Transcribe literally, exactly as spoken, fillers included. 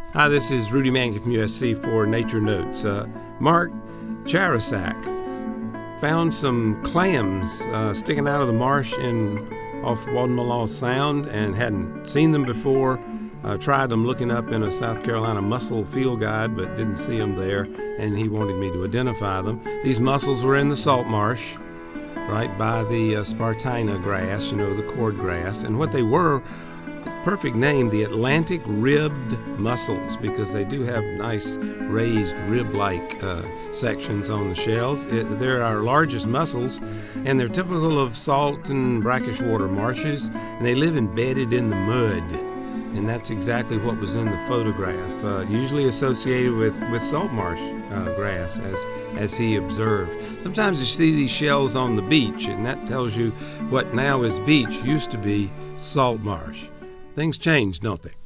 Hi, this is Rudy Manke from U S C for Nature Notes. Uh, Mark Charasak found some clams uh, sticking out of the marsh in off Wadmalaw Sound and hadn't seen them before. Uh, tried them looking up in a South Carolina mussel field guide, but didn't see them there, and he wanted me to identify them. These mussels were in the salt marsh, right by the uh, Spartina grass, you know, the cord grass, and what they were, perfect name, the Atlantic ribbed mussels, because they do have nice raised rib-like uh, sections on the shells. It, they're our largest mussels, and they're typical of salt and brackish water marshes, and they live embedded in the mud. And that's exactly what was in the photograph, uh, usually associated with, with salt marsh uh, grass, as, as he observed. Sometimes you see these shells on the beach, and that tells you what now is beach used to be salt marsh. Things change, don't they?